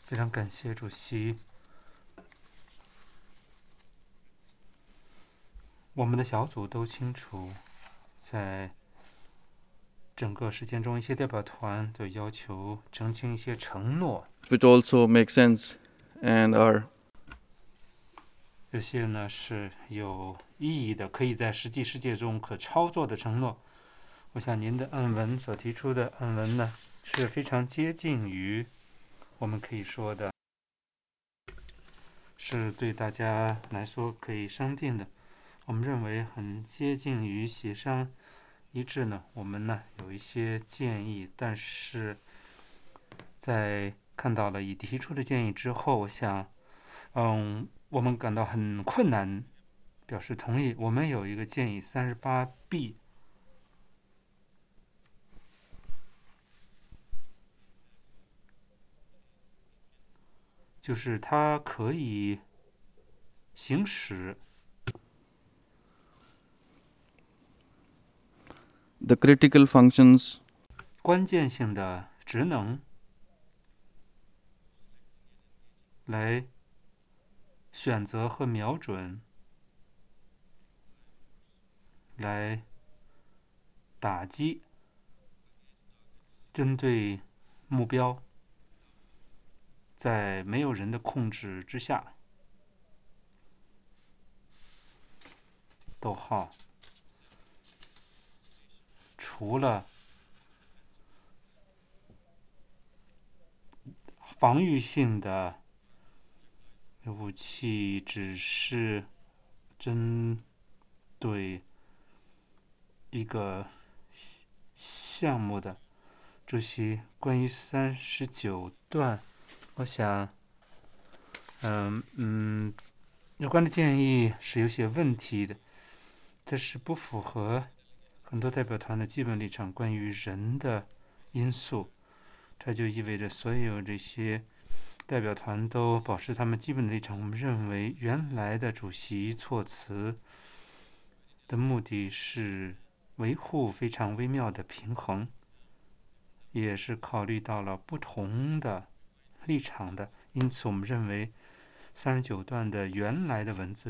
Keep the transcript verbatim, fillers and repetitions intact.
非常感谢主席。我们的小组都清楚，在整个事件中，一些代表团都要求澄清一些承诺， which also make sense and are 这些呢是有意义的，可以在实际世界中可操作的承诺。我想您的案文所提出的案文呢，是非常接近于我们可以说的，是对大家来说可以商定的。我们认为很接近于协商一致呢。我们呢有一些建议，但是在看到了已提出的建议之后，我想，嗯，我们感到很困难，表示同意。我们有一个建议，三十八 B， 就是它可以行使 the critical functions 关键性的职能，来选择和瞄准，来打击针对目标，在没有人的控制之下，逗号，除了防御性的武器，只是针对一个项目的。主席，关于三十九段，我想，嗯嗯，有关的建议是有些问题的，这是不符合很多代表团的基本立场。关于人的因素，这就意味着所有这些代表团都保持他们基本的立场。我们认为原来的主席措辞的目的是维护非常微妙的平衡，也是考虑到了不同的立场的，因此我们认为三十九段的原来的文字